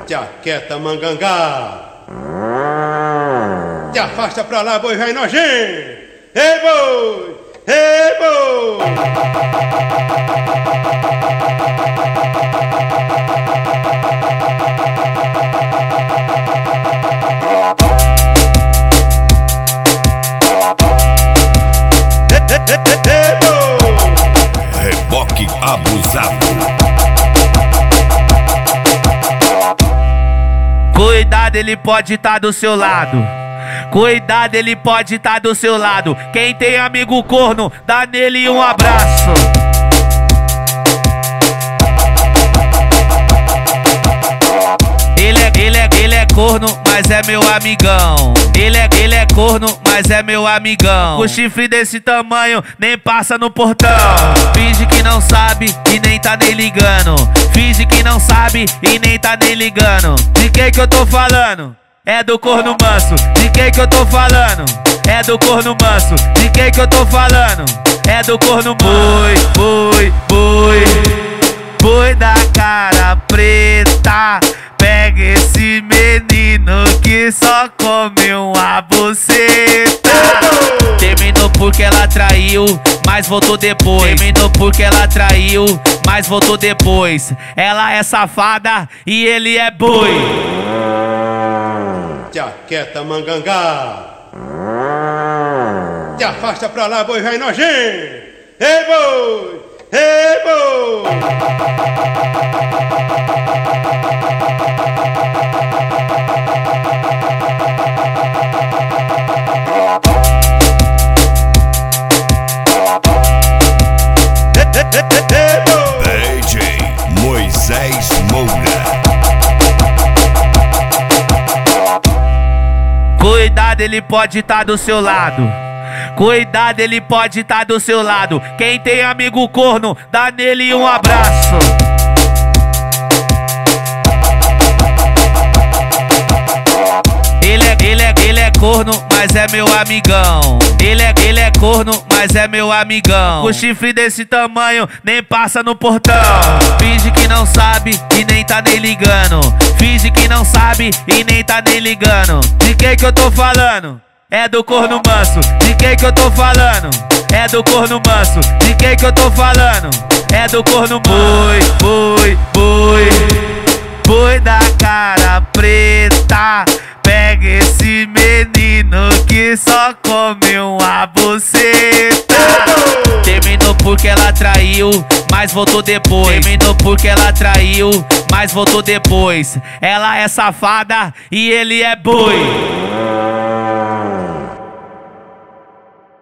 Jaqueta mangangá. Te afasta pra lá, boi vai nojento. Ei, boi! Ei, boi! Reboque abusado. Cuidado, ele pode estar do seu lado. Cuidado, ele pode estar do seu lado. Quem tem amigo corno, dá nele um abraço. Ele é corno, mas é meu amigão. Ele é corno, mas é meu amigão. O chifre desse tamanho nem passa no portão. Finge que não sabe e nem tá nem ligando. Finge que não sabe e nem tá nem ligando. De quem que eu tô falando? É do corno manso. De quem que eu tô falando? É do corno manso. De quem que eu tô falando? É do corno manso. Boi da cara preta. Pega esse menino que só come uma buceta. Terminou porque ela traiu, mas voltou depois. Terminou porque ela traiu, mas voltou depois. Ela é safada e ele é boi. Jaqueta mangangá. Te afasta pra lá, boi vai nojento. Ei, boi! Ei, boi! DJ Moisés Moura. Cuidado, ele pode estar do seu lado. Cuidado, ele pode estar do seu lado. Quem tem amigo corno, dá nele um abraço. Ele é corno, mas é meu amigão. Ele é corno, mas é meu amigão. O chifre desse tamanho nem passa no portão. Finge que não sabe e nem tá nem ligando. Finge que não sabe e nem tá nem ligando. De quem que eu tô falando? É do corno manso. De quem que eu tô falando? É do corno manso. De quem que eu tô falando? É do corno manso. Boi da cara preta. Pega esse menino que só come uma buceta. Terminou porque ela traiu, mas voltou depois. Terminou porque ela traiu, mas voltou depois. Ela é safada e ele é boi.